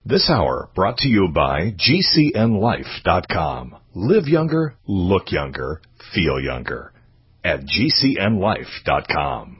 This hour brought to you by GCNLife.com. Live younger, look younger, feel younger at GCNLife.com.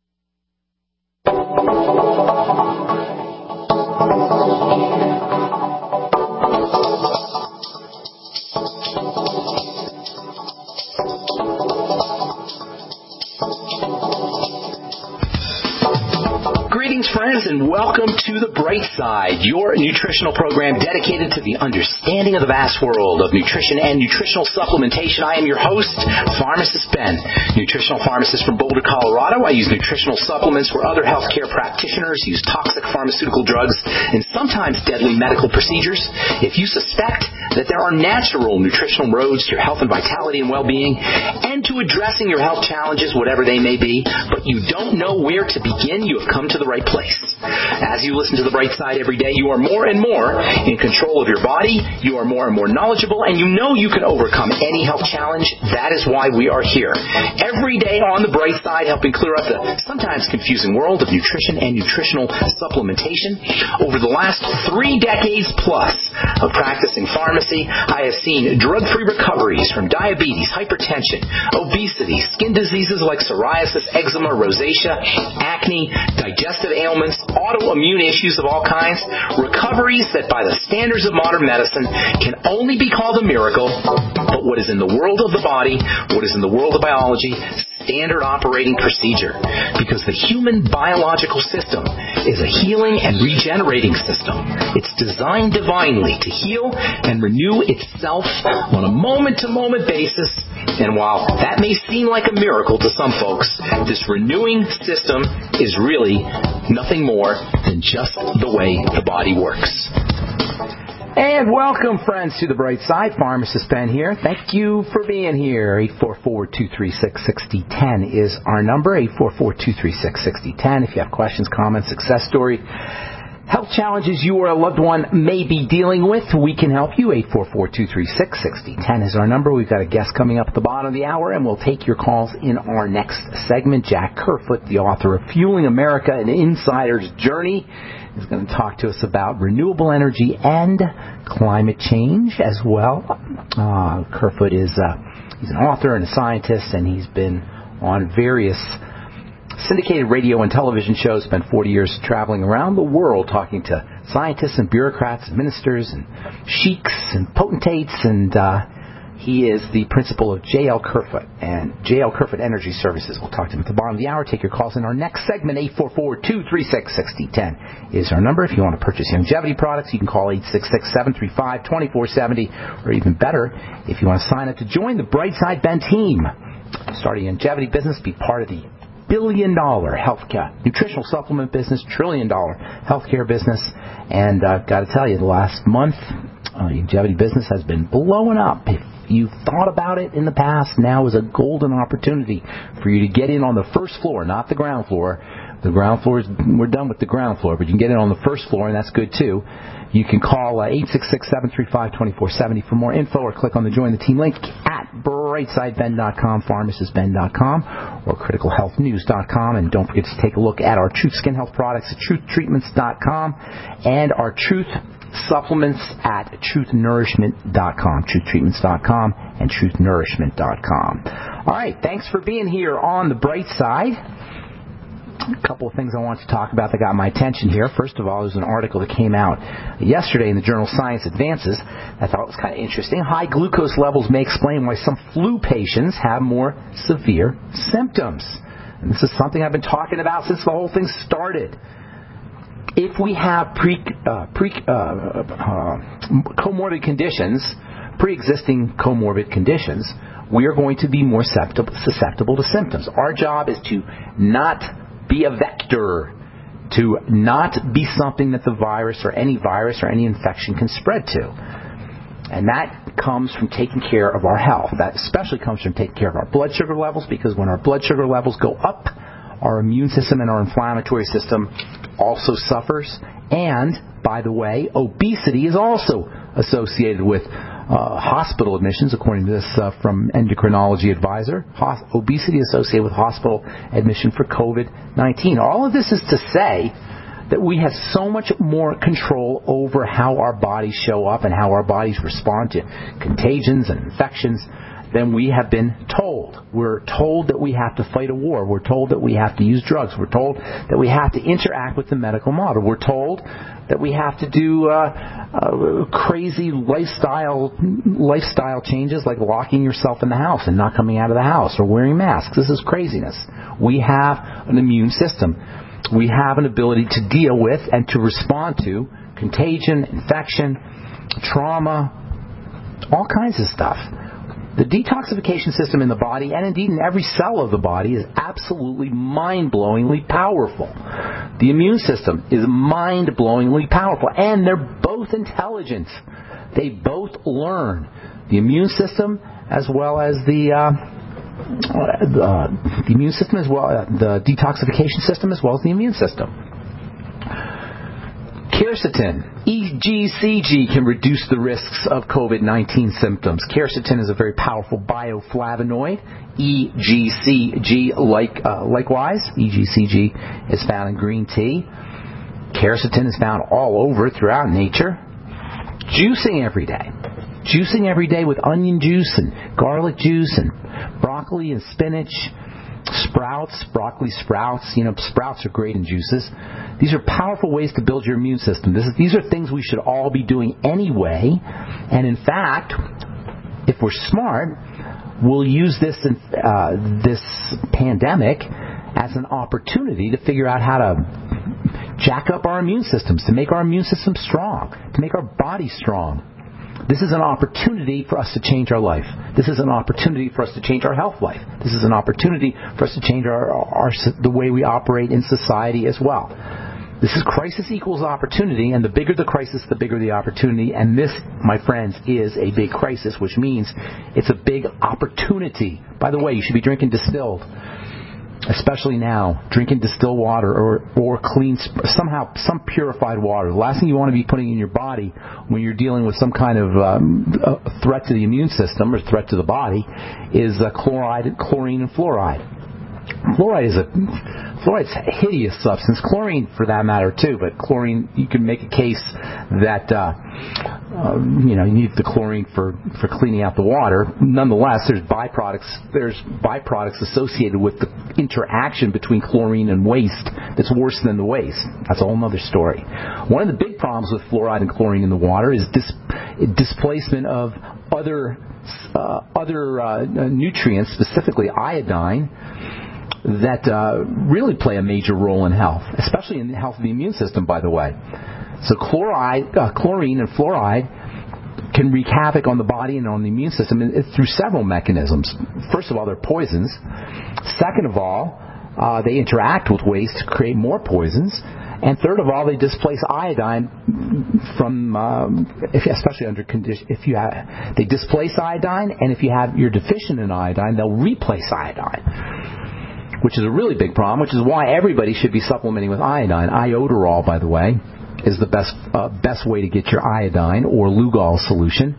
Greetings, friends, and welcome to The Bright Side, your nutritional program dedicated to the understanding of the vast world of nutrition and nutritional supplementation. I am your host, Pharmacist Ben, nutritional pharmacist from Boulder, Colorado. I use nutritional supplements where other healthcare practitioners use toxic pharmaceutical drugs and sometimes deadly medical procedures. If you suspect that there are natural nutritional roads to your health and vitality and well-being and to addressing your health challenges, whatever they may be, but you don't know where to begin, you have come to the right place. As you listen to The Bright Side every day, you are more and more in control of your body, you are more and more knowledgeable, and you know you can overcome any health challenge. That is why we are here. Every day on The Bright Side, helping clear up the sometimes confusing world of nutrition and nutritional supplementation. Over the last 3 decades plus of practicing pharmacy, I have seen drug-free recoveries from diabetes, hypertension, obesity, skin diseases like psoriasis, eczema, rosacea, acne, digestive ailments, autoimmune issues of all kinds, recoveries that by the standards of modern medicine can only be called a miracle, but what is in the world of the body, what is in the world of biology, standard operating procedure, because the human biological system is a healing and regenerating system. It's designed divinely to heal and renew itself on a moment-to-moment basis, and while that may seem like a miracle to some folks, this renewing system is really nothing more than just the way the body works. And welcome, friends, to The Bright Side. Pharmacist Ben here. Thank you for being here. 844-236-6010 is our number, 844-236-6010. If you have questions, comments, success story, health challenges you or a loved one may be dealing with, we can help you. 844-236-6010 is our number. We've got a guest coming up at the bottom of the hour, and we'll take your calls in our next segment. Jack Kerfoot, the author of Fueling America, An Insider's Journey, is going to talk to us about renewable energy and climate change as well. Kerfoot is he's an author and a scientist, and he's been on various syndicated radio and television shows, spent 40 years traveling around the world talking to scientists and bureaucrats and ministers and sheiks and potentates, and he is the principal of J.L. Kerfoot and J.L. Kerfoot Energy Services. We'll talk to him at the bottom of the hour. Take your calls in our next segment. 844-236-6010 is our number. If you want to purchase longevity products, you can call 866-735-2470, or even better, if you want to sign up to join the Brightside Ben team, start a longevity business, be part of the billion-dollar healthcare, nutritional supplement business, trillion-dollar healthcare business. And I've got to tell you, the last month, longevity business has been blowing up. If you've thought about it in the past, now is a golden opportunity for you to get in on the first floor, not the ground floor. The ground floor we're done with the ground floor, but you can get in on the first floor, and that's good too. You can call 866-735-2470 for more info, or click on the Join the Team link at brightsideben.com, pharmacistben.com, or criticalhealthnews.com. And don't forget to take a look at our Truth Skin Health products at truthtreatments.com and our Truth supplements at truthnourishment.com, truthtreatments.com and truthnourishment.com. All right, thanks for being here on The Bright Side. A couple of things I want to talk about that got my attention here. First of all, there's an article that came out yesterday in the journal Science Advances I thought was kind of interesting. High glucose levels may explain why some flu patients have more severe symptoms. And this is something I've been talking about since the whole thing started. If we have comorbid conditions, pre-existing comorbid conditions, we are going to be more susceptible to symptoms. Our job is to not be a vector, to not be something that the virus or any infection can spread to. And that comes from taking care of our health. That especially comes from taking care of our blood sugar levels, because when our blood sugar levels go up, our immune system and our inflammatory system also suffers. And, by the way, obesity is also associated with hospital admissions, according to this from Endocrinology Advisor. Obesity associated with hospital admission for COVID-19. All of this is to say that we have so much more control over how our bodies show up and how our bodies respond to contagions and infections than we have been told. We're told that we have to fight a war. We're told that we have to use drugs. We're told that we have to interact with the medical model. We're told that we have to do crazy lifestyle changes like locking yourself in the house and not coming out of the house or wearing masks. This is craziness. We have an immune system. We have an ability to deal with and to respond to contagion, infection, trauma, all kinds of stuff. The detoxification system in the body, and indeed in every cell of the body, is absolutely mind-blowingly powerful. The immune system is mind-blowingly powerful, and they're both intelligent. They both learn. The immune system as well as the immune system as well, the detoxification system as well as the immune system. Quercetin, EGCG, can reduce the risks of COVID-19 symptoms. Quercetin is a very powerful bioflavonoid. EGCG, likewise, EGCG is found in green tea. Quercetin is found all over throughout nature. Juicing every day. Juicing every day with onion juice and garlic juice and broccoli and spinach. Sprouts, broccoli sprouts. Sprouts are great in juices. These are powerful ways to build your immune system. These are things we should all be doing anyway. And in fact, if we're smart, we'll use this pandemic as an opportunity to figure out how to jack up our immune systems, to make our immune system strong, to make our body strong. This is an opportunity for us to change our life. This is an opportunity for us to change our health life. This is an opportunity for us to change the way we operate in society as well. This is crisis equals opportunity, and the bigger the crisis, the bigger the opportunity. And this, my friends, is a big crisis, which means it's a big opportunity. By the way, you should be drinking distilled. Especially now, drinking distilled water or clean, somehow some purified water. The last thing you want to be putting in your body when you're dealing with some kind of threat to the immune system or threat to the body is chlorine and fluoride. Fluoride's a hideous substance. Chlorine, for that matter, too. But chlorine, you can make a case that you need the chlorine for cleaning out the water. Nonetheless, there's byproducts associated with the interaction between chlorine and waste that's worse than the waste. That's a whole other story. One of the big problems with fluoride and chlorine in the water is displacement of other nutrients, specifically iodine, that really play a major role in health, especially in the health of the immune system, by the way. So chlorine and fluoride can wreak havoc on the body and on the immune system through several mechanisms. First of all, they're poisons. Second of all, they interact with waste to create more poisons. And third of all, they displace iodine from, especially under condition. They displace iodine, and if you're deficient in iodine, they'll replace iodine, which is a really big problem, which is why everybody should be supplementing with iodine. Iodoral, by the way, is the best way to get your iodine or Lugol solution.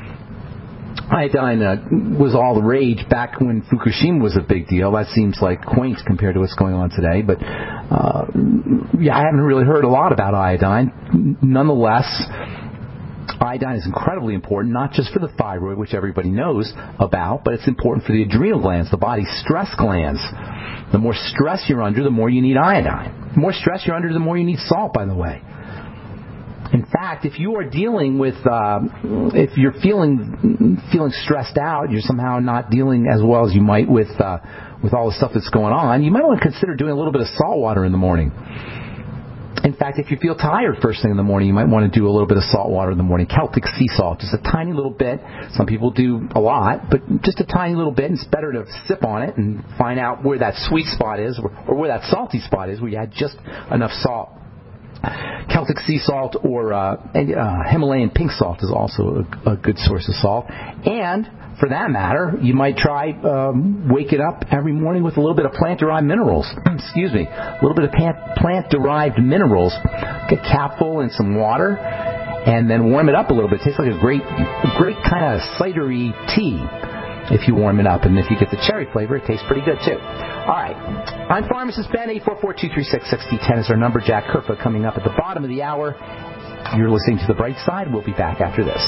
Iodine was all the rage back when Fukushima was a big deal. That seems like quaint compared to what's going on today. But I haven't really heard a lot about iodine. Nonetheless, iodine is incredibly important, not just for the thyroid, which everybody knows about, but it's important for the adrenal glands, the body's stress glands. The more stress you're under, the more you need iodine. The more stress you're under, the more you need salt, by the way. In fact, if you are dealing with, if you're feeling stressed out, you're somehow not dealing as well as you might with all the stuff that's going on, you might want to consider doing a little bit of salt water in the morning. In fact, if you feel tired first thing in the morning, you might want to do a little bit of salt water in the morning. Celtic sea salt, just a tiny little bit. Some people do a lot, but just a tiny little bit. It's better to sip on it and find out where that sweet spot is or where that salty spot is, where you had just enough salt. Celtic sea salt or Himalayan pink salt is also a good source of salt. And for that matter, you might try waking up every morning with a little bit of plant-derived minerals. Excuse me, a little bit of plant-derived minerals. Get a capful in some water, and then warm it up a little bit. It tastes like a great kind of cidery tea. if you warm it up. And if you get the cherry flavor, it tastes pretty good, too. All right. I'm Pharmacist Ben. 844-236-6010 is our number. Jack Kerpa coming up at the bottom of the hour. You're listening to The Bright Side. We'll be back after this.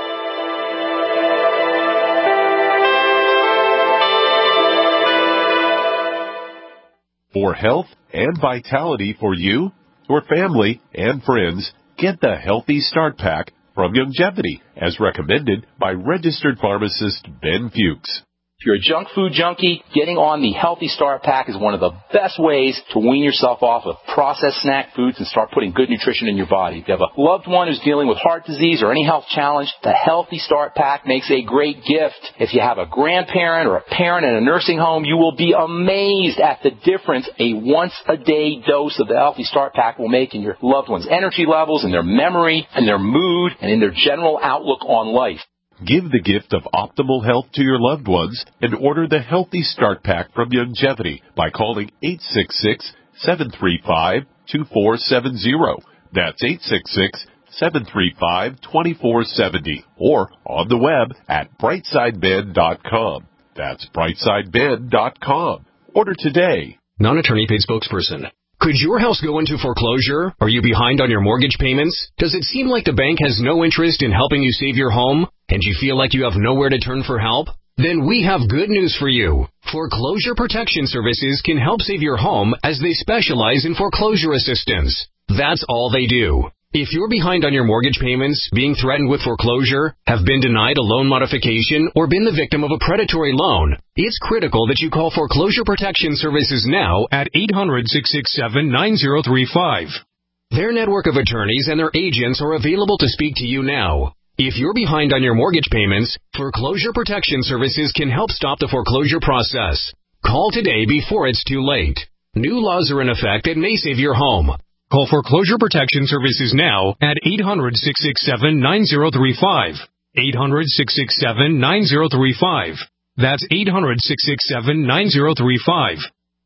For health and vitality for you, your family, and friends, get the Healthy Start Pack from Youngevity, as recommended by registered pharmacist Ben Fuchs. If you're a junk food junkie, getting on the Healthy Start Pack is one of the best ways to wean yourself off of processed snack foods and start putting good nutrition in your body. If you have a loved one who's dealing with heart disease or any health challenge, the Healthy Start Pack makes a great gift. If you have a grandparent or a parent in a nursing home, you will be amazed at the difference a once-a-day dose of the Healthy Start Pack will make in your loved one's energy levels, in their memory, in their mood, and in their general outlook on life. Give the gift of optimal health to your loved ones and order the Healthy Start Pack from Youngevity by calling 866-735-2470. That's 866-735-2470. Or on the web at brightsideben.com. That's brightsideben.com. Order today. Non-attorney paid spokesperson. Could your house go into foreclosure? Are you behind on your mortgage payments? Does it seem like the bank has no interest in helping you save your home? And you feel like you have nowhere to turn for help? Then we have good news for you. Foreclosure Protection Services can help save your home as they specialize in foreclosure assistance. That's all they do. If you're behind on your mortgage payments, being threatened with foreclosure, have been denied a loan modification, or been the victim of a predatory loan, it's critical that you call Foreclosure Protection Services now at 800-667-9035. Their network of attorneys and their agents are available to speak to you now. If you're behind on your mortgage payments, Foreclosure Protection Services can help stop the foreclosure process. Call today before it's too late. New laws are in effect that may save your home. Call Foreclosure Protection Services now at 800-667-9035. 800-667-9035. That's 800-667-9035.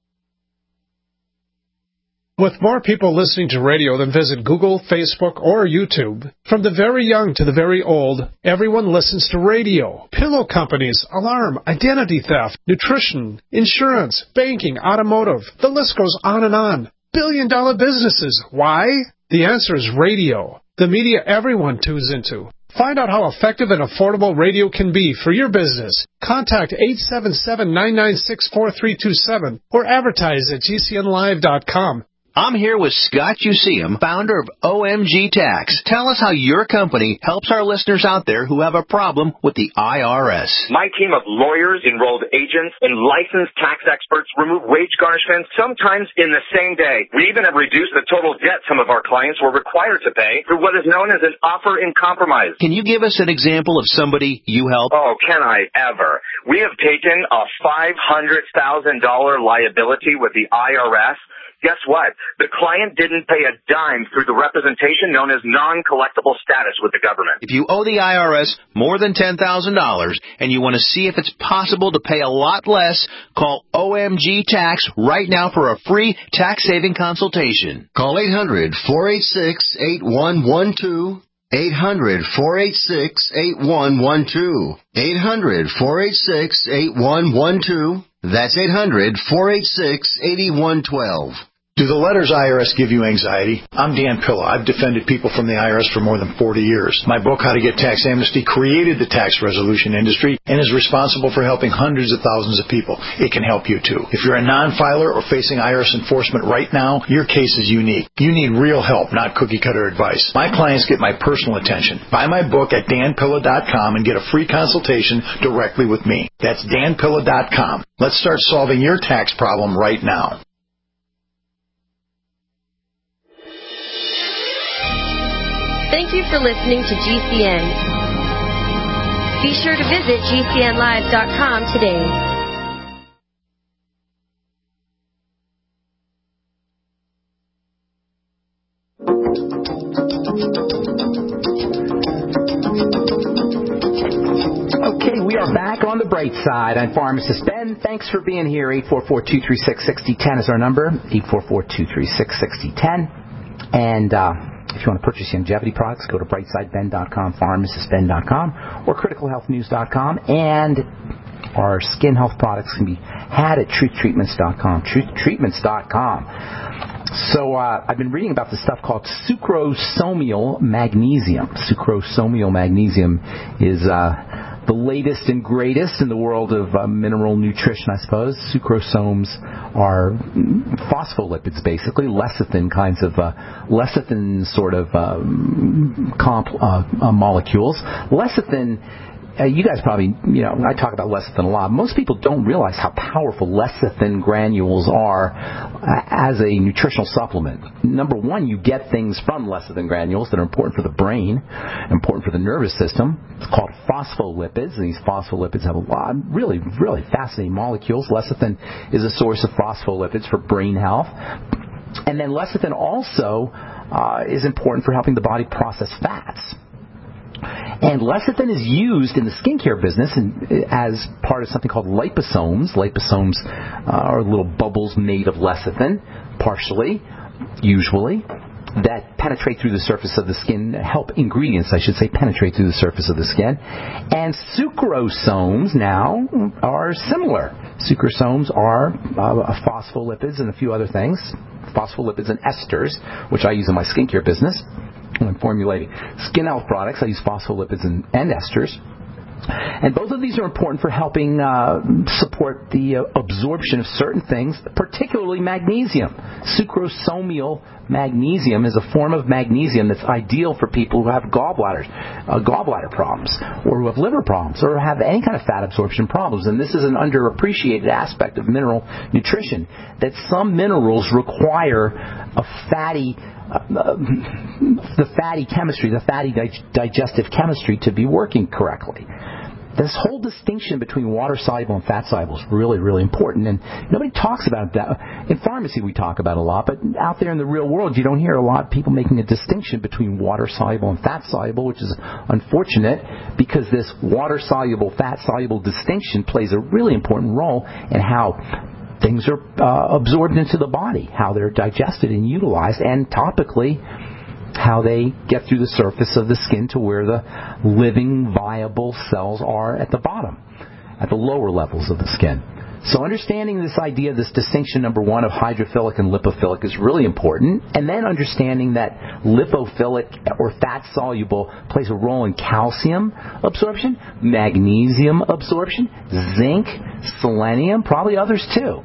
With more people listening to radio than visit Google, Facebook, or YouTube, from the very young to the very old, everyone listens to radio. Pillow companies, alarm, identity theft, nutrition, insurance, banking, automotive. The list goes on and on. Billion-dollar businesses. Why? The answer is radio. The media everyone tunes into. Find out how effective and affordable radio can be for your business. Contact 877-996-4327 or advertise at gcnlive.com. I'm here with Scott Useum, founder of OMG Tax. Tell us how your company helps our listeners out there who have a problem with the IRS. My team of lawyers, enrolled agents, and licensed tax experts remove wage garnishments sometimes in the same day. We even have reduced the total debt some of our clients were required to pay through what is known as an offer in compromise. Can you give us an example of somebody you help? Oh, can I ever? We have taken a $500,000 liability with the IRS. Guess what? The client didn't pay a dime through the representation known as non-collectible status with the government. If you owe the IRS more than $10,000 and you want to see if it's possible to pay a lot less, call OMG Tax right now for a free tax-saving consultation. Call 800-486-8112. 800-486-8112. 800-486-8112. That's 800-486-8112. Do the letters IRS give you anxiety? I'm Dan Pilla. I've defended people from the IRS for more than 40 years. My book, How to Get Tax Amnesty, created the tax resolution industry and is responsible for helping hundreds of thousands of people. It can help you too. If you're a non-filer or facing IRS enforcement right now, your case is unique. You need real help, not cookie-cutter advice. My clients get my personal attention. Buy my book at danpilla.com and get a free consultation directly with me. That's danpilla.com. Let's start solving your tax problem right now. Thank you for listening to GCN. Be sure to visit GCNlive.com today. Okay, we are back on the bright side. I'm Pharmacist Ben. Thanks for being here. 844-236-6010 is our number. 844-236-6010. And, if you want to purchase Youngevity products, go to brightsideben.com, pharmacistben.com, or criticalhealthnews.com. And Our skin health products can be had at truthtreatments.com. Truthtreatments.com. So I've been reading about this stuff called sucrosomial magnesium. Sucrosomial magnesium is the latest and greatest in the world of mineral nutrition, I suppose. Sucrosomes are phospholipids, basically, lecithin kinds of lecithin sort of molecules. Lecithin. You guys probably, I talk about lecithin a lot. Most people don't realize how powerful lecithin granules are as a nutritional supplement. Number one, you get things from lecithin granules that are important for the brain, important for the nervous system. It's called phospholipids, and these phospholipids have a lot of really, really fascinating molecules. Lecithin is a source of phospholipids for brain health. And then lecithin also is important for helping the body process fats. And lecithin is used in the skincare business as part of something called liposomes. Liposomes are little bubbles made of lecithin, partially, usually, that penetrate through the surface of the skin, help ingredients, I should say, penetrate through the surface of the skin. And sucrosomes now are similar. Sucrosomes are phospholipids and a few other things, phospholipids and esters, which I use in my skincare business. When I'm formulating skin health products, I use phospholipids and esters. And both of these are important for helping support the absorption of certain things, particularly magnesium. Sucrosomial magnesium is a form of magnesium that's ideal for people who have gallbladder problems, or who have liver problems, or have any kind of fat absorption problems. And this is an underappreciated aspect of mineral nutrition, that some minerals require a fatty chemistry, the fatty digestive chemistry to be working correctly. This whole distinction between water-soluble and fat-soluble is really, really important, and nobody talks about that. In pharmacy we talk about it a lot, but out there in the real world you don't hear a lot of people making a distinction between water-soluble and fat-soluble, which is unfortunate, because this water-soluble, fat-soluble distinction plays a really important role in how things are absorbed into the body, how they're digested and utilized, and topically, how they get through the surface of the skin to where the living, viable cells are at the bottom, at the lower levels of the skin. So understanding this idea, this distinction, number one, of hydrophilic and lipophilic is really important. And then understanding that lipophilic or fat-soluble plays a role in calcium absorption, magnesium absorption, zinc, selenium, probably others too.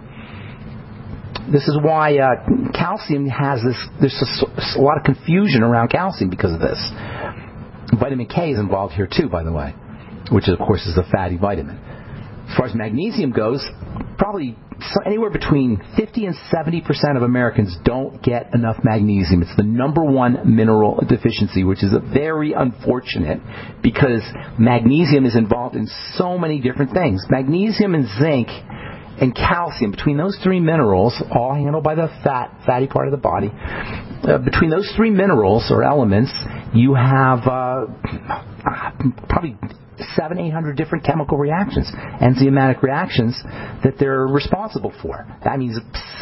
This is why calcium has there's a lot of confusion around calcium because of this. Vitamin K is involved here too, by the way, which of course is a fatty vitamin. As far as magnesium goes, probably anywhere between 50 and 70% of Americans don't get enough magnesium. It's the number one mineral deficiency, which is very unfortunate because magnesium is involved in so many different things. Magnesium and zinc and calcium, between those three minerals, all handled by the fatty part of the body, between those three minerals or elements, you have probably 700-800 different chemical reactions, enzymatic reactions that they're responsible for. That means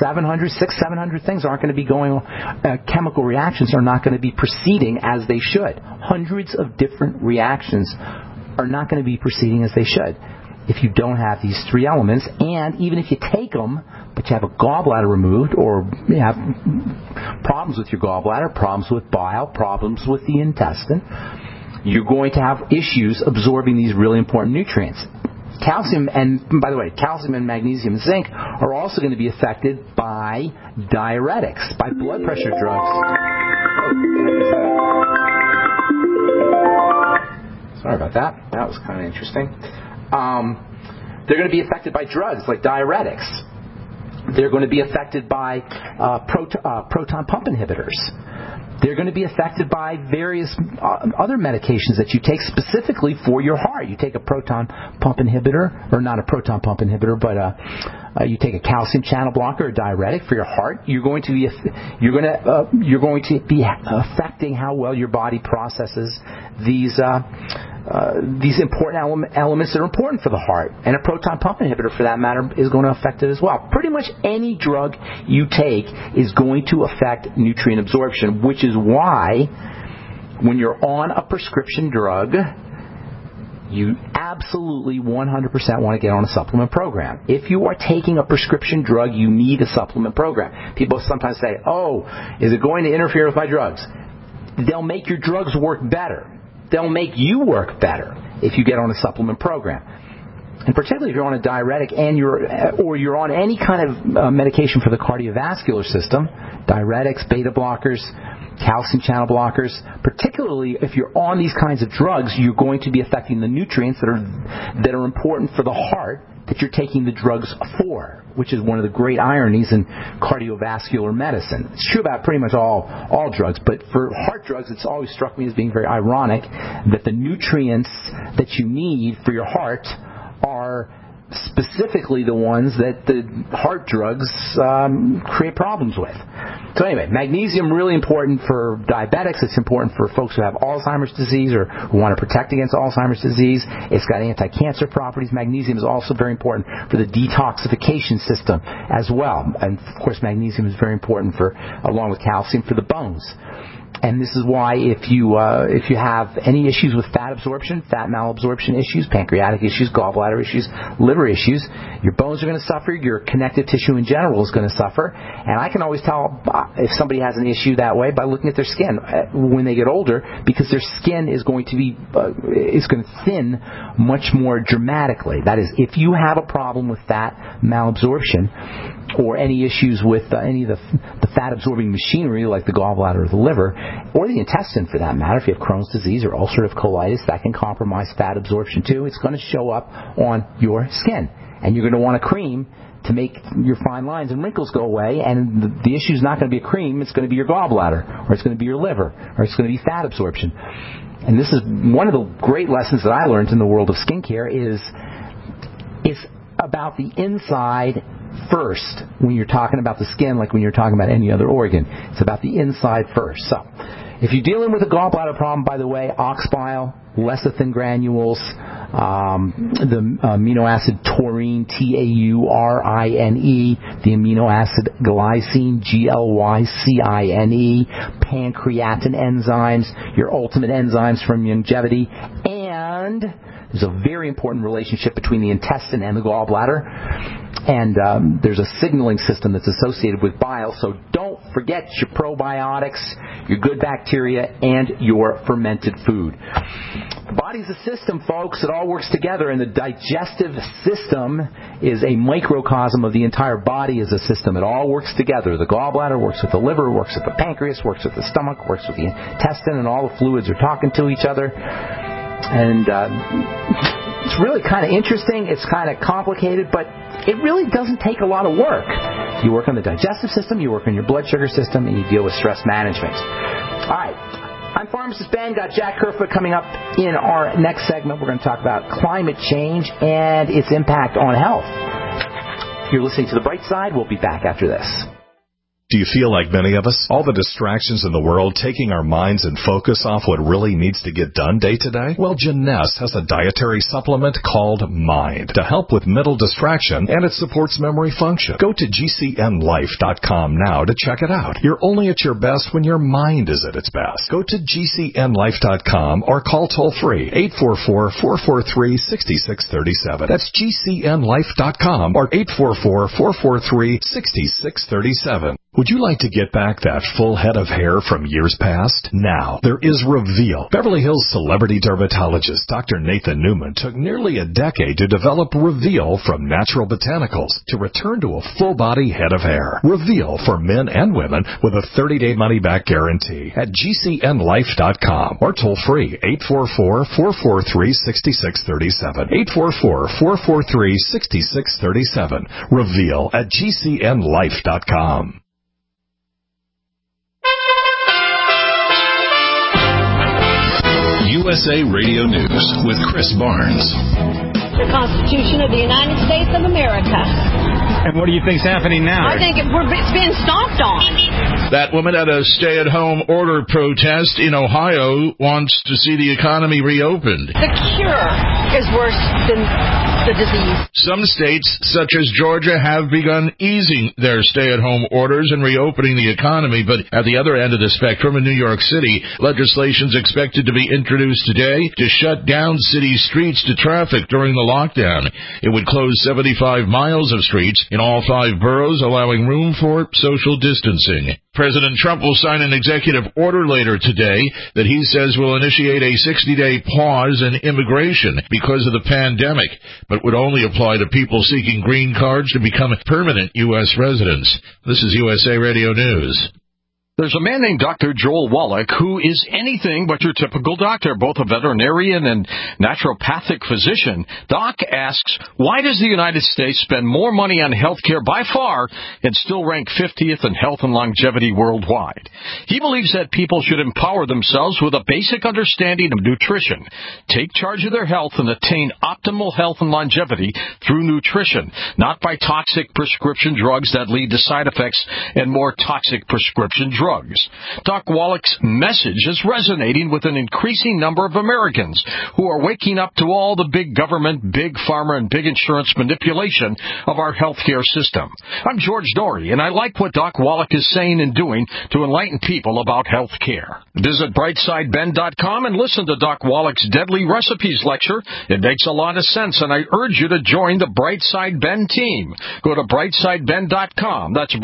700 things aren't going to be going on. Chemical reactions are not going to be proceeding as they should. Hundreds of different reactions are not going to be proceeding as they should if you don't have these three elements. And even if you take them, but you have a gallbladder removed, or you have problems with your gallbladder, problems with bile, problems with the intestine, you're going to have issues absorbing these really important nutrients. Calcium, and by the way, calcium and magnesium and zinc are also going to be affected by diuretics, by blood pressure drugs. Sorry about that. That was kind of interesting. They're going to be affected by drugs like diuretics. They're going to be affected by proton pump inhibitors. They're going to be affected by various other medications that you take specifically for your heart. You take a proton pump inhibitor, or not a proton pump inhibitor, but you take a calcium channel blocker, a diuretic for your heart. You're going to be affecting how well your body processes these important elements that are important for the heart. And a proton pump inhibitor, for that matter, is going to affect it as well. Pretty much any drug you take is going to affect nutrient absorption, which is why when you're on a prescription drug, you absolutely 100% want to get on a supplement program. If you are taking a prescription drug, you need a supplement program. People sometimes say, oh, is it going to interfere with my drugs? They'll make your drugs work better. They'll make you work better if you get on a supplement program. And particularly if you're on a diuretic and you're on any kind of medication for the cardiovascular system, diuretics, beta blockers, calcium channel blockers, particularly if you're on these kinds of drugs, you're going to be affecting the nutrients that are important for the heart that you're taking the drugs for, which is one of the great ironies in cardiovascular medicine. It's true about pretty much all drugs, but for heart drugs, it's always struck me as being very ironic that the nutrients that you need for your heart are specifically the ones that the heart drugs create problems with. So anyway, magnesium really important for diabetics. It's important for folks who have Alzheimer's disease or who want to protect against Alzheimer's disease. It's got anti-cancer properties. Magnesium is also very important for the detoxification system as well. And of course, magnesium is very important along with calcium, for the bones. And this is why if you have any issues with fat absorption, fat malabsorption issues, pancreatic issues, gallbladder issues, liver issues, your bones are going to suffer, your connective tissue in general is going to suffer. And I can always tell if somebody has an issue that way by looking at their skin when they get older, because their skin is going to thin much more dramatically. That is, if you have a problem with fat malabsorption, or any issues with any of the fat-absorbing machinery like the gallbladder or the liver, or the intestine for that matter, if you have Crohn's disease or ulcerative colitis, that can compromise fat absorption too. It's going to show up on your skin. And you're going to want a cream to make your fine lines and wrinkles go away, and the issue is not going to be a cream, it's going to be your gallbladder, or it's going to be your liver, or it's going to be fat absorption. And this is one of the great lessons that I learned in the world of skincare is it's about the inside first when you're talking about the skin, like when you're talking about any other organ. It's about the inside first. So, if you're dealing with a gallbladder problem, by the way, ox bile, lecithin granules, the amino acid taurine, Taurine, the amino acid glycine, Glycine, pancreatin enzymes, your ultimate enzymes from longevity, and there's a very important relationship between the intestine and the gallbladder. And there's a signaling system that's associated with bile, so don't forget your probiotics, your good bacteria, and your fermented food. The body's a system, folks. It all works together, and the digestive system is a microcosm of the entire body as a system. It all works together. The gallbladder works with the liver, works with the pancreas, works with the stomach, works with the intestine, and all the fluids are talking to each other. And it's really kind of interesting. It's kind of complicated, but it really doesn't take a lot of work. You work on the digestive system, you work on your blood sugar system, and you deal with stress management. All right. I'm Pharmacist Ben. Got Jack Kerfoot coming up in our next segment. We're going to talk about climate change and its impact on health. You're listening to The Bright Side. We'll be back after this. Do you feel like many of us? All the distractions in the world taking our minds and focus off what really needs to get done day to day? Well, Jeunesse has a dietary supplement called Mind to help with mental distraction, and it supports memory function. Go to GCNLife.com now to check it out. You're only at your best when your mind is at its best. Go to GCNLife.com or call toll-free 844-443-6637. That's GCNLife.com or 844-443-6637. Would you like to get back that full head of hair from years past? Now, there is Reveal. Beverly Hills celebrity dermatologist Dr. Nathan Newman took nearly a decade to develop Reveal from natural botanicals to return to a full-body head of hair. Reveal for men and women with a 30-day money-back guarantee at GCNLife.com or toll-free 844-443-6637. 844-443-6637. Reveal at GCNLife.com. USA Radio News with Chris Barnes. The Constitution of the United States of America. And what do you think's happening now? I think it's being stomped on. That woman at a stay-at-home order protest in Ohio wants to see the economy reopened. The cure is worse than the disease. Some states, such as Georgia, have begun easing their stay-at-home orders and reopening the economy, but at the other end of the spectrum in New York City, legislation is expected to be introduced today to shut down city streets to traffic during the lockdown. It would close 75 miles of streets in all 5 boroughs, allowing room for social distancing. President Trump will sign an executive order later today that he says will initiate a 60-day pause in immigration because of the pandemic, but would only apply to people seeking green cards to become permanent U.S. residents. This is USA Radio News. There's a man named Dr. Joel Wallach who is anything but your typical doctor, both a veterinarian and naturopathic physician. Doc asks, why does the United States spend more money on health care by far and still rank 50th in health and longevity worldwide? He believes that people should empower themselves with a basic understanding of nutrition, take charge of their health, and attain optimal health and longevity through nutrition, not by toxic prescription drugs that lead to side effects and more toxic prescription drugs. Doc Wallach's message is resonating with an increasing number of Americans who are waking up to all the big government, big pharma, and big insurance manipulation of our healthcare system. I'm George Dory, and I like what Doc Wallach is saying and doing to enlighten people about health care. Visit brightsideben.com and listen to Doc Wallach's Deadly Recipes lecture. It makes a lot of sense, and I urge you to join the Brightside Ben team. Go to brightsideben.com. That's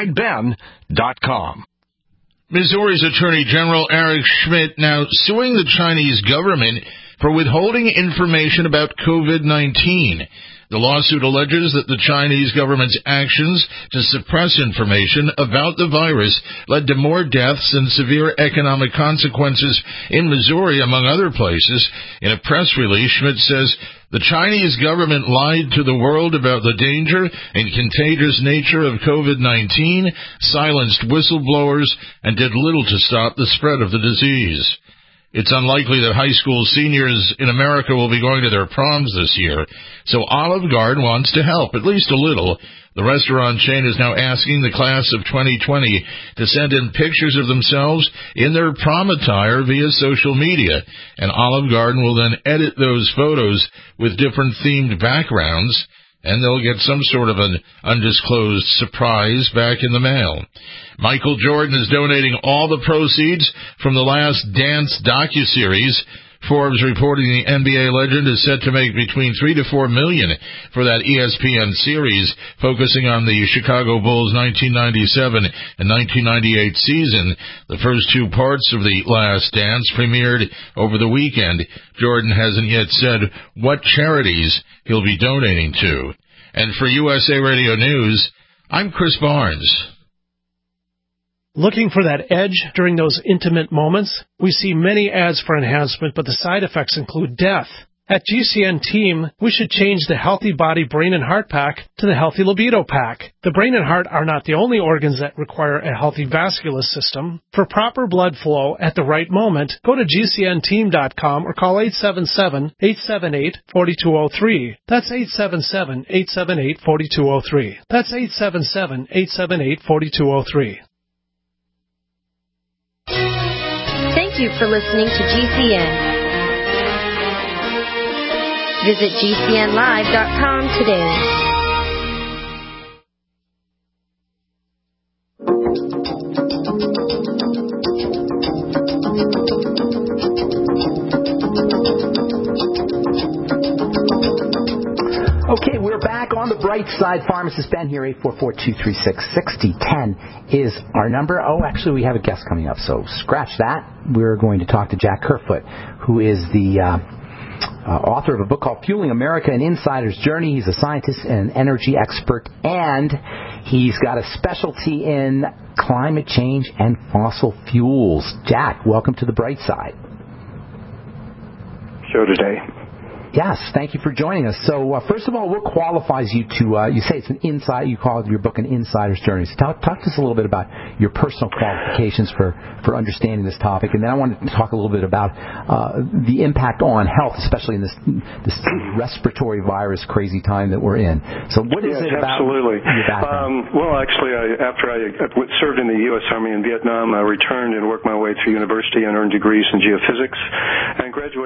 brightsideben.com. Missouri's Attorney General Eric Schmidt now suing the Chinese government for withholding information about COVID-19. The lawsuit alleges that the Chinese government's actions to suppress information about the virus led to more deaths and severe economic consequences in Missouri, among other places. In a press release, Schmidt says the Chinese government lied to the world about the danger and contagious nature of COVID-19, silenced whistleblowers, and did little to stop the spread of the disease. It's unlikely that high school seniors in America will be going to their proms this year, so Olive Garden wants to help, at least a little. The restaurant chain is now asking the class of 2020 to send in pictures of themselves in their prom attire via social media, and Olive Garden will then edit those photos with different themed backgrounds, and they'll get some sort of an undisclosed surprise back in the mail. Michael Jordan is donating all the proceeds from the Last Dance docuseries. Forbes reporting the NBA legend is set to make between $3 to $4 million for that ESPN series, focusing on the Chicago Bulls 1997 and 1998 season. The first 2 parts of the Last Dance premiered over the weekend. Jordan hasn't yet said what charities he'll be donating to. And for USA Radio News, I'm Chris Barnes. Looking for that edge during those intimate moments? We see many ads for enhancement, but the side effects include death. At GCN Team, we should change the Healthy Body, Brain, and Heart Pack to the Healthy Libido Pack. The brain and heart are not the only organs that require a healthy vascular system. For proper blood flow at the right moment, go to GCNteam.com or call 877-878-4203. That's 877-878-4203. That's 877-878-4203. Thank you for listening to GCN. Visit GCNlive.com today. Okay, we're back on the bright side. Pharmacist Ben here, 844-236-6010 is our number. Oh, actually, we have a guest coming up, so scratch that. We're going to talk to Jack Kerfoot, who is the author of a book called Fueling America, An Insider's Journey. He's a scientist and energy expert, and he's got a specialty in climate change and fossil fuels. Jack, welcome to the bright side. Show today. Yes, thank you for joining us. So, first of all, what qualifies you to, you say it's an insight, you call your book An Insider's Journey. So talk to us a little bit about your personal qualifications for understanding this topic. And then I want to talk a little bit about the impact on health, especially in this respiratory virus crazy time that we're in. So what is it about absolutely. Your background? Well, actually, after I served in the U.S. Army in Vietnam, I returned and worked my way through university and earned degrees in geophysics and graduated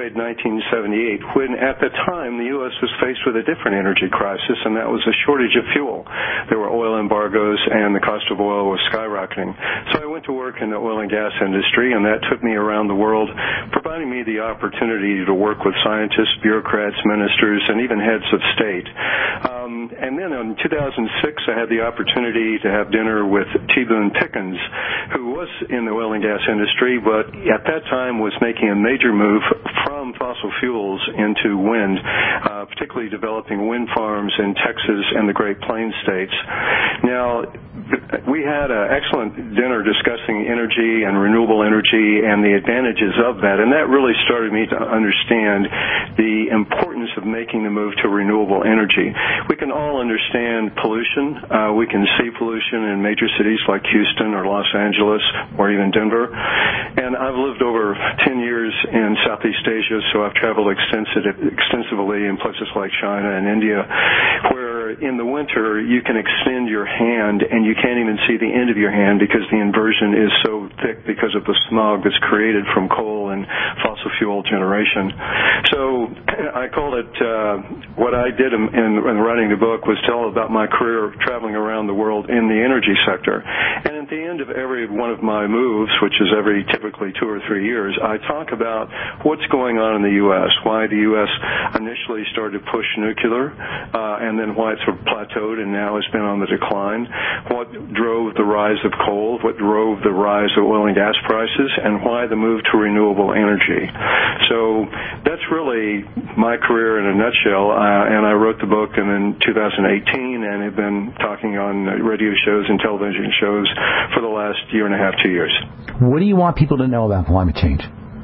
away in 1978 when, at the time, the U.S. was faced with a different energy crisis, and that was a shortage of fuel. There were oil embargoes, and the cost of oil was skyrocketing. So I went to work in the oil and gas industry, and that took me around the world, providing me the opportunity to work with scientists, bureaucrats, ministers, and even heads of state. And then in 2006, I had the opportunity to have dinner with T. Boone Pickens, who was in the oil and gas industry, but at that time was making a major move from fossil fuels into wind, particularly developing wind farms in Texas and the Great Plains states. Now, we had an excellent dinner discussing energy and renewable energy and the advantages of that, and that really started me to understand the importance of making the move to renewable energy. We can all understand pollution. We can see pollution in major cities like Houston or Los Angeles or even Denver. And I've lived over 10 years in Southeast Asia, so I've traveled extensively in places like China and India, where in the winter you can extend your hand and you can't even see the end of your hand because the inversion is so thick because of the smog that's created from coal and fossil fuel generation. So I call it, what I did in writing the book was tell about my career traveling around the world in the energy sector. And at the end of every one of my moves, which is every typically 2 or 3 years, I talk about what's going on in the U.S., why the U.S. initially started to push nuclear, and then why it's sort of plateaued and now has been on the decline, what drove the rise of coal, what drove the rise of oil and gas prices, and why the move to renewable energy. So that's really my career in a nutshell, and I wrote the book in 2018 and have been talking on radio shows and television shows for the last year and a half, 2 years. What do you want people to know about climate change?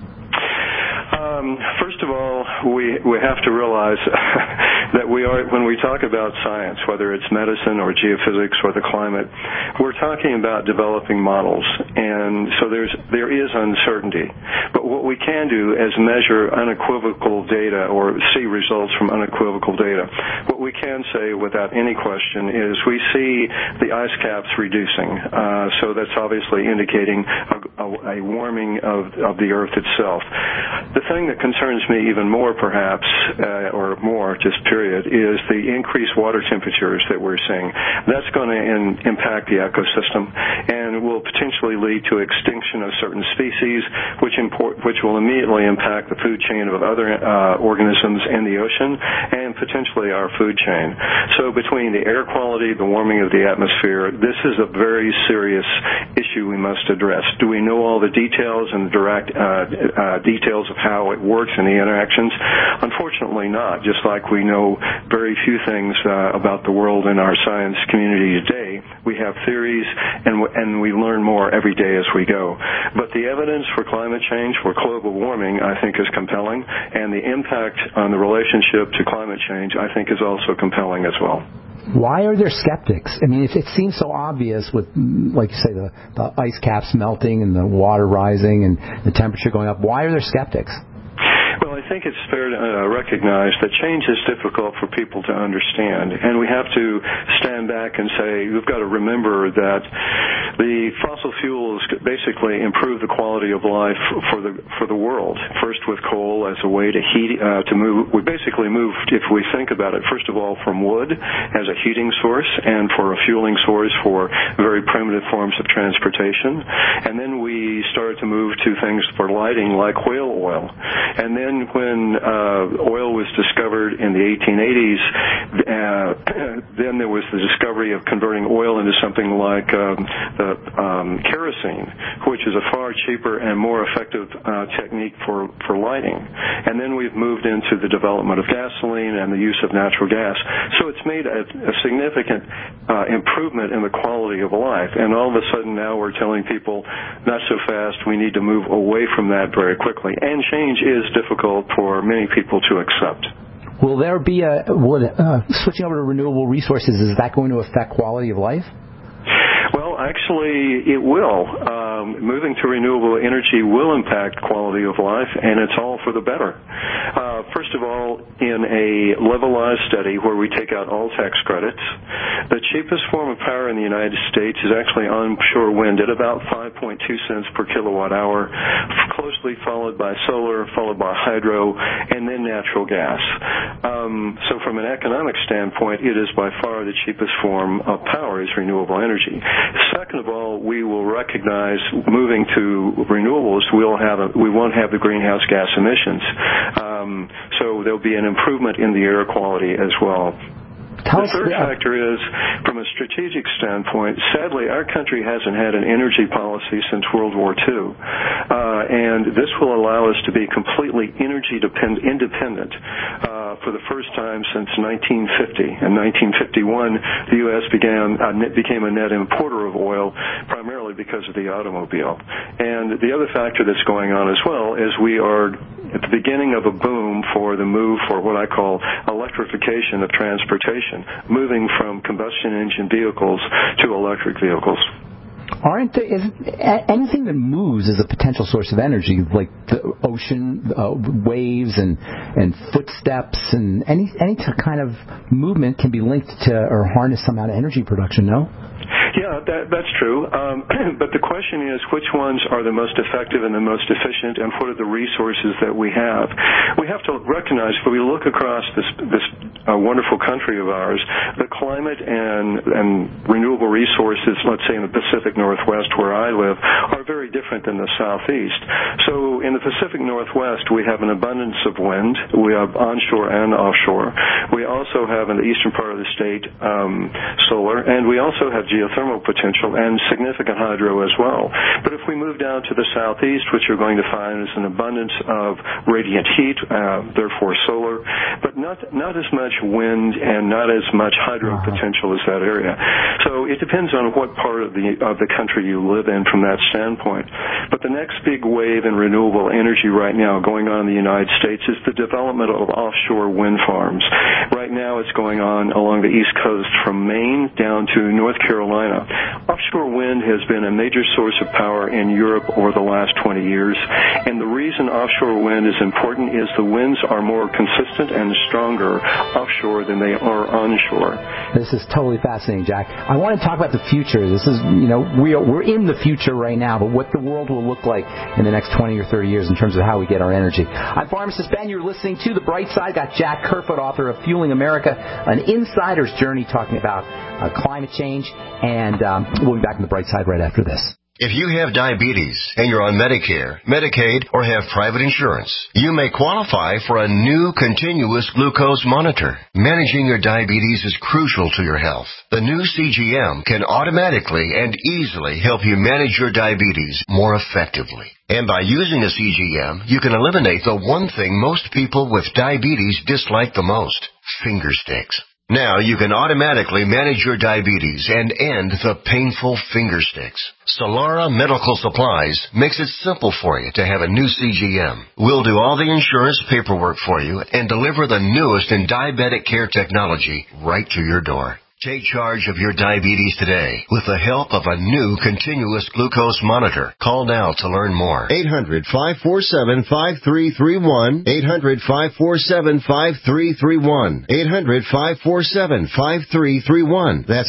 First of all, we have to realize that when we talk about science, whether it's medicine or geophysics or the climate, we're talking about developing models, and so there is uncertainty. But what we can do is measure unequivocal data or see results from unequivocal data. What we can say without any question is we see the ice caps reducing, so that's obviously indicating a warming of the Earth itself. The thing that concerns me even more, perhaps, or more, just period, is the increased water temperatures that we're seeing. That's going to impact the ecosystem and will potentially lead to extinction of certain species, which will immediately impact the food chain of other organisms in the ocean and potentially our food chain. So between the air quality, the warming of the atmosphere, this is a very serious issue we must address. Do we know all the details and the direct details of how it works and the interactions? Unfortunately not, just like we know very few things about the world in our science community today. We have theories and we learn more every day as we go. But the evidence for climate change, for global warming, I think is compelling, and the impact on the relationship to climate change, I think, is also compelling as well. Why are there skeptics? I mean, if it seems so obvious with, like you say, the ice caps melting and the water rising and the temperature going up, why are there skeptics? Well, I think it's fair to recognize that change is difficult for people to understand, and we have to stand back and say we've got to remember that the fossil fuels basically improve the quality of life for the world. First, with coal as a way to heat, to move. We basically moved, if we think about it, first of all from wood as a heating source and for a fueling source for very primitive forms of transportation, and then we started to move to things for lighting like whale oil, and then when oil was discovered in the 1880s, then there was the discovery of converting oil into something like kerosene, which is a far cheaper and more effective technique for lighting. And then we've moved into the development of gasoline and the use of natural gas. So it's made a significant improvement in the quality of life. And all of a sudden now we're telling people, not so fast, we need to move away from that very quickly. And change is difficult for many people to accept. Will there be switching over to renewable resources, is that going to affect quality of life? Well, actually, it will. moving to renewable energy will impact quality of life, and it's all for the better. First of all, in a levelized study where we take out all tax credits, the cheapest form of power in the United States is actually onshore wind at about 5.2 cents per kilowatt hour, closely followed by solar, followed by hydro, and then natural gas. So from an economic standpoint, it is by far the cheapest form of power is renewable energy. Second of all, we will recognize moving to renewables, we won't have the greenhouse gas emissions. So there'll be an improvement in the air quality as well. The third factor is, from a strategic standpoint, sadly, our country hasn't had an energy policy since World War II. And this will allow us to be completely energy independent for the first time since 1950. In 1951, the U.S. became a net importer of oil, primarily because of the automobile. And the other factor that's going on as well is we are at the beginning of a boom for the move for what I call electrification of transportation, moving from combustion engine vehicles to electric vehicles. Anything that moves is a potential source of energy, like the ocean, waves, and footsteps, and any kind of movement can be linked to or harness some amount of energy production, no? Yeah, that's true. But the question is, which ones are the most effective and the most efficient, and what are the resources that we have? We have to recognize, if we look across this wonderful country of ours, the climate and renewable resources, let's say in the Pacific Northwest where I live, are very different than the Southeast. So in the Pacific Northwest, we have an abundance of wind. We have onshore and offshore. We also have in the eastern part of the state solar, and we also have geothermal potential and significant hydro as well. But if we move down to the southeast, what you're going to find is an abundance of radiant heat, therefore solar, but not as much wind and not as much hydro potential as that area. So it depends on what part of the country you live in from that standpoint. But the next big wave in renewable energy right now going on in the United States is the development of offshore wind farms. Right now it's going on along the East Coast from Maine down to North Carolina. Offshore wind has been a major source of power in Europe over the last 20 years, and the reason offshore wind is important is the winds are more consistent and stronger offshore than they are onshore. This is totally fascinating, Jack. I want to talk about the future. This is, we're in the future right now, but what the world will look like in the next 20 or 30 years in terms of how we get our energy. I'm Pharmacist Ben. You're listening to The Bright Side. Got Jack Kerfoot, author of Fueling America, an insider's journey talking about climate change, and we'll be back on The Bright Side right after this. If you have diabetes and you're on Medicare, Medicaid, or have private insurance, you may qualify for a new continuous glucose monitor. Managing your diabetes is crucial to your health. The new CGM can automatically and easily help you manage your diabetes more effectively. And by using a CGM, you can eliminate the one thing most people with diabetes dislike the most: finger sticks. Now you can automatically manage your diabetes and end the painful finger sticks. Solara Medical Supplies makes it simple for you to have a new CGM. We'll do all the insurance paperwork for you and deliver the newest in diabetic care technology right to your door. Take charge of your diabetes today with the help of a new continuous glucose monitor. Call now to learn more. 800-547-5331. 800-547-5331. 800-547-5331. That's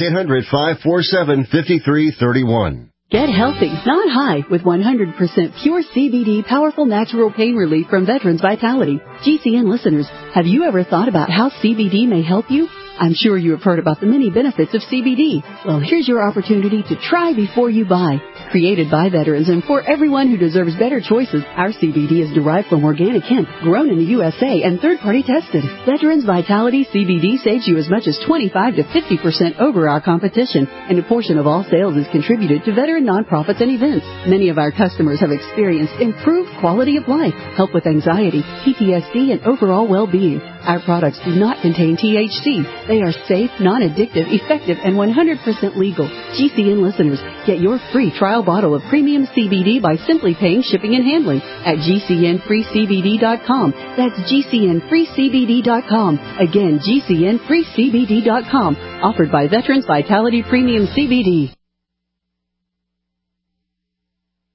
800-547-5331. Get healthy, not high, with 100% pure CBD powerful natural pain relief from Veterans Vitality. GCN listeners, have you ever thought about how CBD may help you? I'm sure you have heard about the many benefits of CBD. Well, here's your opportunity to try before you buy. Created by veterans and for everyone who deserves better choices, our CBD is derived from organic hemp, grown in the USA, and third-party tested. Veterans Vitality CBD saves you as much as 25 to 50% over our competition, and a portion of all sales is contributed to veteran nonprofits and events. Many of our customers have experienced improved quality of life, help with anxiety, PTSD, and overall well-being. Our products do not contain THC. They are safe, non-addictive, effective, and 100% legal. GCN listeners, get your free trial bottle of premium CBD by simply paying shipping and handling at GCNFreeCBD.com. That's GCNFreeCBD.com. Again, GCNFreeCBD.com. Offered by Veterans Vitality Premium CBD.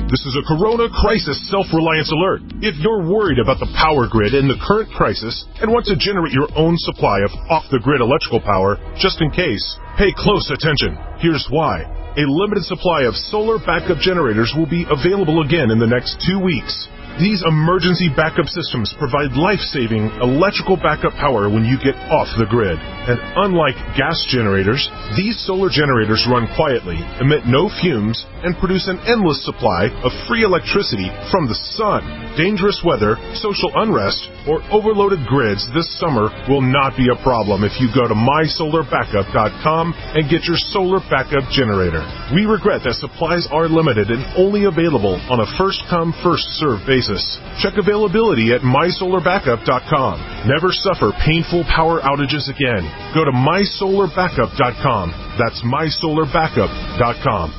This is a Corona Crisis Self-Reliance Alert. If you're worried about the power grid in the current crisis and want to generate your own supply of off-the-grid electrical power, just in case, pay close attention. Here's why. A limited supply of solar backup generators will be available again in the next 2 weeks. These emergency backup systems provide life-saving electrical backup power when you get off the grid. And unlike gas generators, these solar generators run quietly, emit no fumes, and produce an endless supply of free electricity from the sun. Dangerous weather, social unrest, or overloaded grids this summer will not be a problem if you go to mysolarbackup.com and get your solar backup generator. We regret that supplies are limited and only available on a first-come, first-served basis. Check availability at mysolarbackup.com. Never suffer painful power outages again. Go to mysolarbackup.com. That's mysolarbackup.com.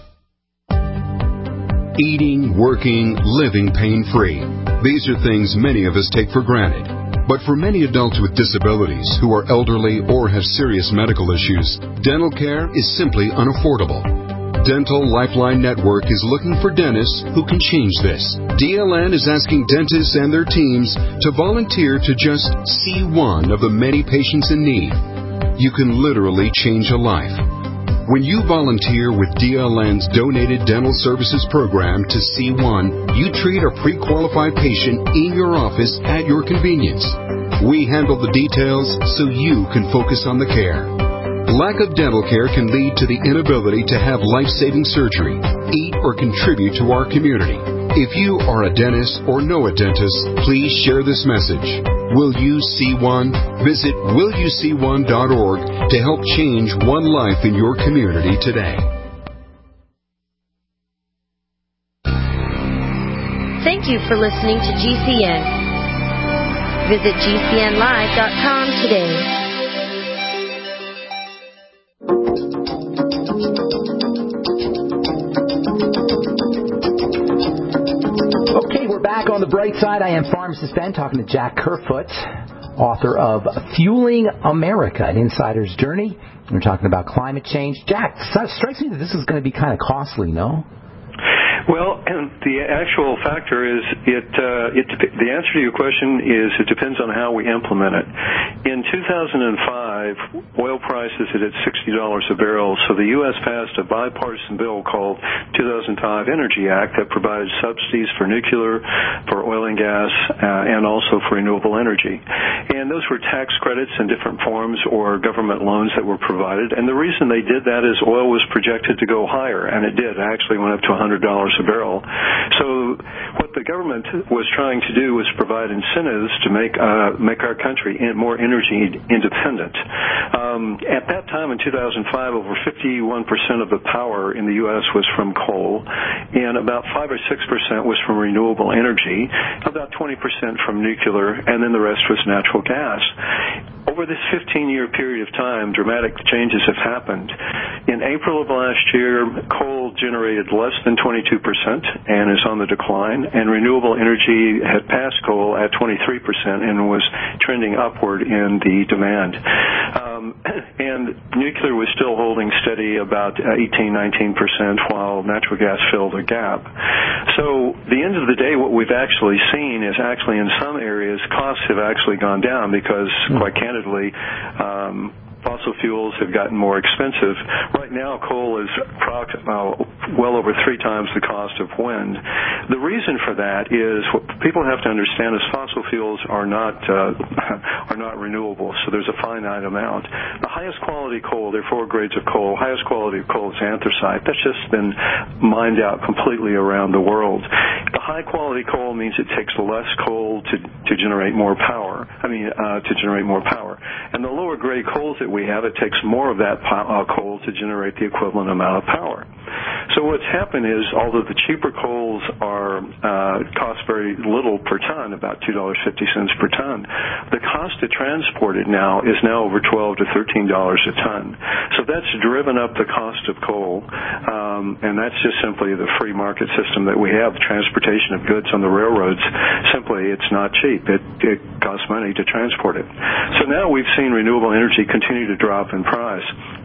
Eating, working, living pain-free. These are things many of us take for granted. But for many adults with disabilities who are elderly or have serious medical issues, dental care is simply unaffordable. Dental Lifeline Network is looking for dentists who can change this. DLN is asking dentists and their teams to volunteer to just see one of the many patients in need. You can literally change a life. When you volunteer with DLN's Donated Dental Services Program to C1, you treat a pre-qualified patient in your office at your convenience. We handle the details so you can focus on the care. Lack of dental care can lead to the inability to have life-saving surgery, eat, or contribute to our community. If you are a dentist or know a dentist, please share this message. Will You See One? Visit willyouseeone.org to help change one life in your community today. Thank you for listening to GCN. Visit GCNlive.com today. Back on the bright side, I am Pharmacist Ben talking to Jack Kerfoot, author of Fueling America, an Insider's Journey. We're talking about climate change. Jack, it strikes me that this is going to be kind of costly, no? Well, and the actual factor is the answer to your question is it depends on how we implement it. In 2005, oil prices hit at $60 a barrel, so the U.S. passed a bipartisan bill called 2005 Energy Act that provided subsidies for nuclear, for oil and gas, and also for renewable energy. And those were tax credits in different forms or government loans that were provided. And the reason they did that is oil was projected to go higher, and it did. It actually went up to $100 a barrel. So what the government was trying to do was provide incentives to make our country more energy independent. At that time in 2005, over 51% of the power in the U.S. was from coal, and about 5 or 6% was from renewable energy, about 20% from nuclear, and then the rest was natural gas. Over this 15-year period of time, dramatic changes have happened. In April of last year, coal generated less than 22% and is on the decline, and renewable energy had passed coal at 23% and was trending upward in the demand. And nuclear was still holding steady about 18-19%, while natural gas filled a gap. So the end of the day, what we've actually seen is actually in some areas costs have actually gone down because, quite candidly, fossil fuels have gotten more expensive. Right now, coal is well over 3 times the cost of wind. The reason for that is what people have to understand is fossil fuels are not renewable, so there's a finite amount. The highest quality coal, there are 4 grades of coal. Highest quality of coal is anthracite. That's just been mined out completely around the world. The high quality coal means it takes less coal to generate more power. To generate more power. And the lower grade coals that we have, it takes more of that coal to generate the equivalent amount of power. So what's happened is, although the cheaper coals cost very little per ton, about $2.50 per ton, the cost to transport it now is over $12 to $13 a ton. So that's driven up the cost of coal, and that's just simply the free market system that we have. The transportation of goods on the railroads, simply it's not cheap. It costs money to transport it. So now we've seen renewable energy continue to drop in price.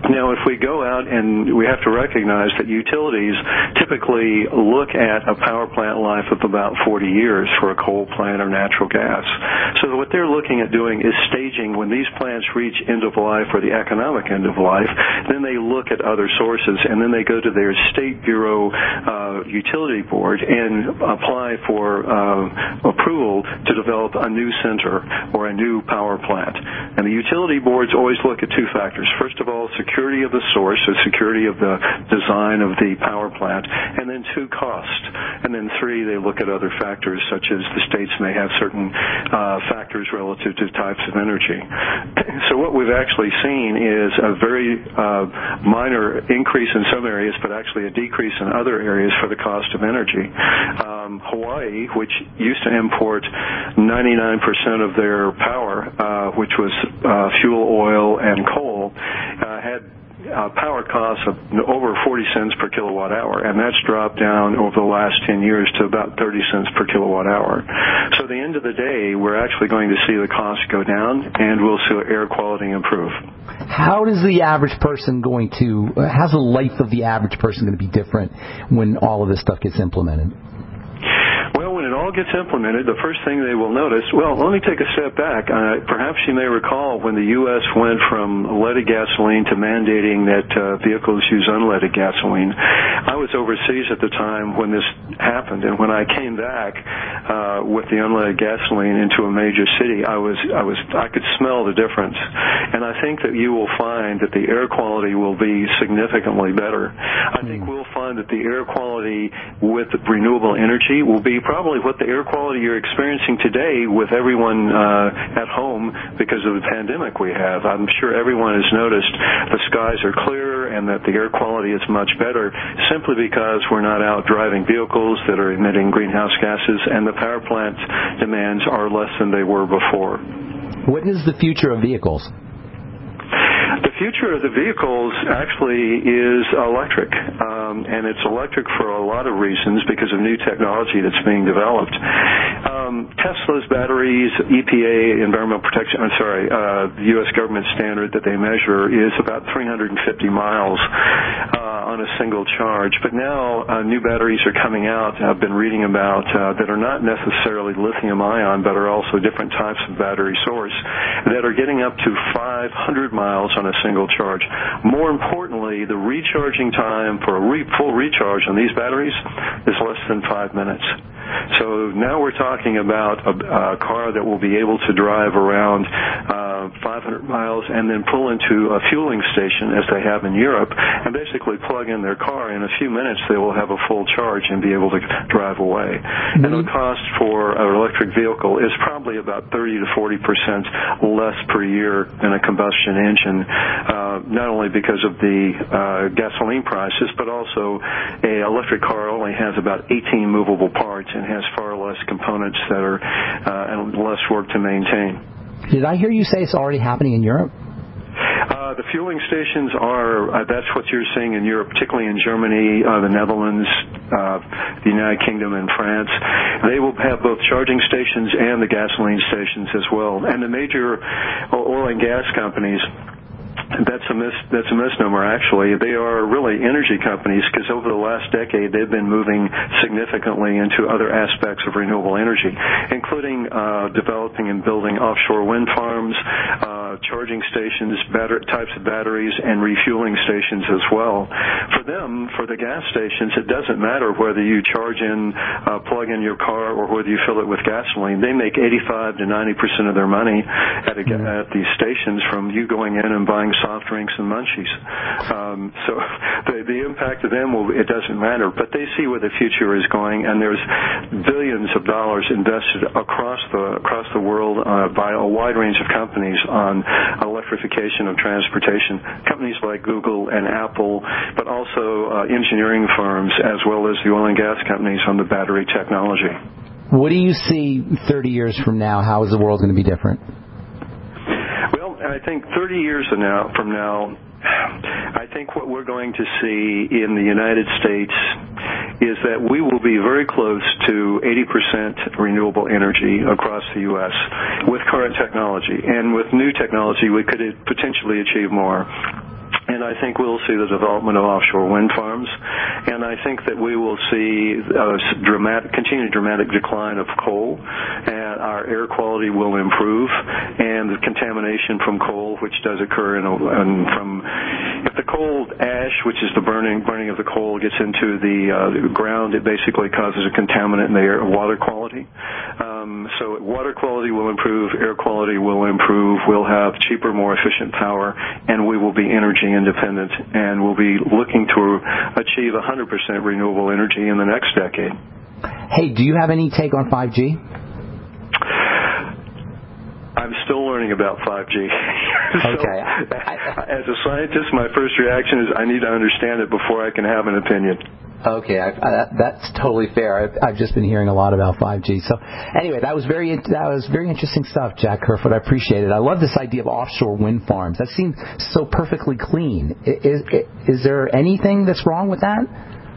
Now, if we go out, and we have to recognize that utilities typically look at a power plant life of about 40 years for a coal plant or natural gas. So what they're looking at doing is staging when these plants reach end of life or the economic end of life, then they look at other sources, and then they go to their State Bureau utility board and apply for approval to develop a new center or a new power plant. And the utility boards always look at two factors. First of all, security of the source, so security of the design of the power plant, and then 2, cost. And then 3, they look at other factors, such as the states may have certain factors relative to types of energy. So what we've actually seen is a very minor increase in some areas, but actually a decrease in other areas for the cost of energy. Hawaii, which used to import 99% of their power, which was fuel oil and coal, had power costs of over 40 cents per kilowatt hour, and that's dropped down over the last 10 years to about 30 cents per kilowatt hour. So at the end of the day, we're actually going to see the cost go down, and we'll see air quality improve. How's the life of the average person going to be different when all of this stuff gets implemented? Well, when it all gets implemented, the first thing they will notice, well, let me take a step back. Perhaps you may recall when the U.S. went from leaded gasoline to mandating that vehicles use unleaded gasoline. I was overseas at the time when this happened, and when I came back with the unleaded gasoline into a major city, I could smell the difference. And I think that you will find that the air quality will be significantly better. I think we'll find that the air quality with renewable energy will be probably what the air quality you're experiencing today with everyone at home because of the pandemic we have. I'm sure everyone has noticed the skies are clearer and that the air quality is much better simply because we're not out driving vehicles that are emitting greenhouse gases, and the power plant demands are less than they were before. What is the future of vehicles? The future of the vehicles actually is electric, and it's electric for a lot of reasons because of new technology that's being developed. Tesla's batteries, EPA, the U.S. government standard that they measure is about 350 miles on a single charge. But now new batteries are coming out, I've been reading about, that are not necessarily lithium-ion, but are also different types of battery source that are getting up to 500 miles on a single charge. More importantly, the recharging time for a full recharge on these batteries is less than 5 minutes. So now we're talking about a car that will be able to drive around 500 miles and then pull into a fueling station, as they have in Europe, and basically plug in their car. In a few minutes, they will have a full charge and be able to drive away. And the cost for an electric vehicle is probably about 30 to 40% less per year than a combustion engine, not only because of the gasoline prices, but also an electric car only has about 18 movable parts and has far less components that are and less work to maintain. Did I hear you say it's already happening in Europe? The fueling stations are, that's what you're seeing in Europe, particularly in Germany, the Netherlands, the United Kingdom, and France. They will have both charging stations and the gasoline stations as well. And the major oil and gas companies, that's a misnomer, actually. They are really energy companies because over the last decade they've been moving significantly into other aspects of renewable energy, including developing and building offshore wind farms, charging stations, types of batteries, and refueling stations as well. For them, for the gas stations, it doesn't matter whether you plug in your car or whether you fill it with gasoline. They make 85 to 90% of their money at these stations from you going in and buying soft drinks and munchies. So the impact of them, it doesn't matter. But they see where the future is going, and there's billions of dollars invested across the world by a wide range of companies on electrification of transportation. Companies like Google and Apple, but also engineering firms as well as the oil and gas companies on the battery technology. What do you see 30 years from now? How is the world going to be different? Well, I think 30 years from now, I think what we're going to see in the United States is that we will be very close to 80% renewable energy across the U.S. with current technology. And with new technology, we could potentially achieve more. and I think we'll see the development of offshore wind farms, and I think that we will see continued dramatic decline of coal, and our air quality will improve, and the contamination from coal, which does occur if the coal ash, which is the burning of the coal, gets into the ground, it basically causes a contaminant in the air, water quality. So water quality will improve, air quality will improve, we'll have cheaper, more efficient power, and we will be energy independent, and we'll be looking to achieve 100% renewable energy in the next decade. Hey, do you have any take on 5G? I'm still learning about 5G. Okay. As a scientist, my first reaction is I need to understand it before I can have an opinion. Okay, that's totally fair. I've just been hearing a lot about 5G. So anyway, that was very interesting stuff, Jack Kerfoot. I appreciate it. I love this idea of offshore wind farms. That seems so perfectly clean. Is there anything that's wrong with that?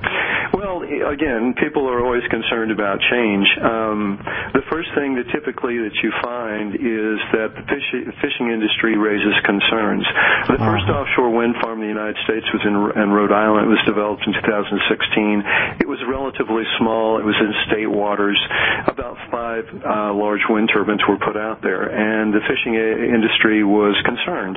Well, again, people are always concerned about change. The first thing that typically that you find is that the fishing industry raises concerns. The first offshore wind farm in the United States was in Rhode Island. It was developed in 2016. It was relatively small. It was in state waters. About 5 large wind turbines were put out there, and the fishing industry was concerned.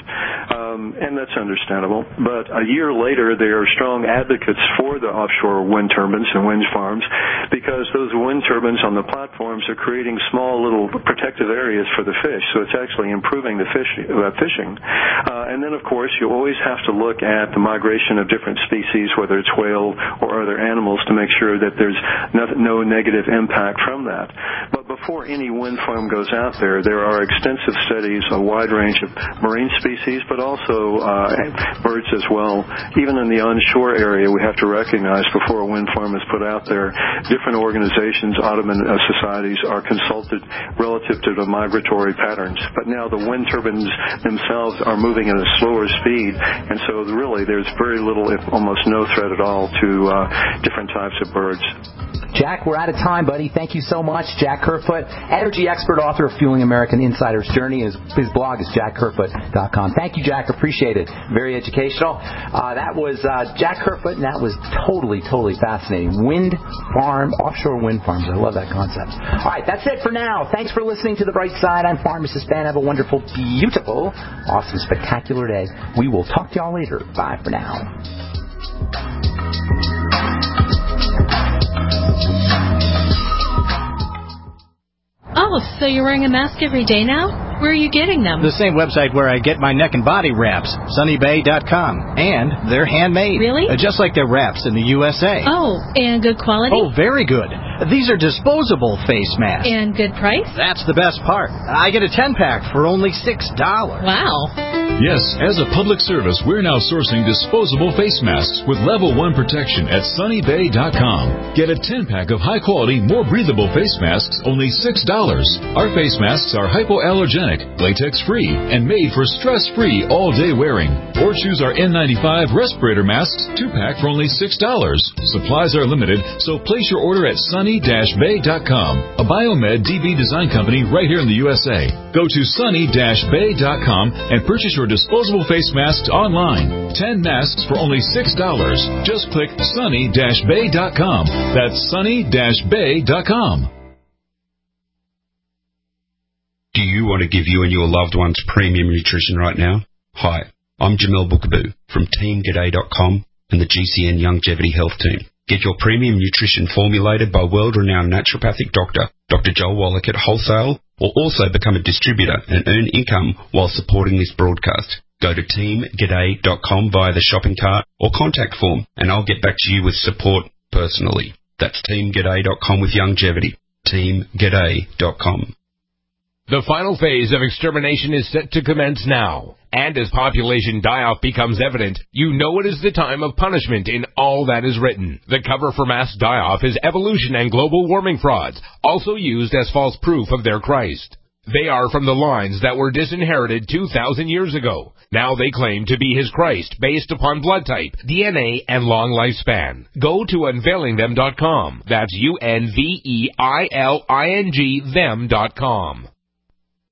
And that's understandable. But a year later, they are strong advocates for the offshore wind turbines and wind farms because those wind turbines on the platforms are creating small little protective areas for the fish. So it's actually improving the fishing. And then, of course, you always have to look at the migration of different species, whether it's whale or other animals, to make sure that there's no negative impact from that. But before any wind farm goes out there are extensive studies, a wide range of marine species, but also birds as well. Even in the onshore area, we have to recognize before a wind farm is put out there, different organizations, Ottoman societies, are consulted relative to the migratory patterns. But now the wind turbines themselves are moving at a slower speed, and so really there's very little, if almost no threat at all to different types of birds. Jack, we're out of time, buddy. Thank you so much. Jack Kerfoot, energy expert, author of Fueling American Insider's Journey. His blog is jackkerfoot.com. Thank you, Jack. Appreciate it. Very educational. That was Jack Kerfoot, and that was totally fascinating. Wind farm, offshore wind farms. I love that concept. All right, that's it for now. Thanks for listening to The Bright Side. I'm Pharmacist Ben. Have a wonderful, beautiful, awesome, spectacular day. We will talk to y'all later. Bye for now. Oh, so you're wearing a mask every day now? Where are you getting them? The same website where I get my neck and body wraps, sunnybay.com. And they're handmade. Really? Just like their wraps in the USA. Oh, and good quality? Oh, very good. These are disposable face masks. And good price? That's the best part. I get a 10-pack for only $6. Wow. Yes, as a public service, we're now sourcing disposable face masks with level 1 protection at sunnybay.com. Get a 10-pack of high-quality, more breathable face masks, only $6. Our face masks are hypoallergenic, latex-free, and made for stress-free all-day wearing. Or choose our N95 respirator masks 2-pack for only $6. Supplies are limited, so place your order at sunny-bay.com, a Biomed DB design company right here in the USA. Go to sunny-bay.com and purchase your disposable face masks online. 10 masks for only $6. Just click sunny-bay.com. That's sunny-bay.com. Do you want to give you and your loved ones premium nutrition right now? Hi, I'm Jamel Bookaboo from TeamGaday.com and the GCN Longevity Health Team. Get your premium nutrition formulated by world-renowned naturopathic doctor, Dr. Joel Wallach at wholesale, or also become a distributor and earn income while supporting this broadcast. Go to TeamGaday.com via the shopping cart or contact form, and I'll get back to you with support personally. That's TeamGaday.com with longevity. TeamGaday.com. The final phase of extermination is set to commence now. And as population die-off becomes evident, you know it is the time of punishment in all that is written. The cover for mass die-off is evolution and global warming frauds, also used as false proof of their Christ. They are from the lines that were disinherited 2,000 years ago. Now they claim to be his Christ based upon blood type, DNA, and long lifespan. Go to unveilingthem.com. That's UNVEILING them.com.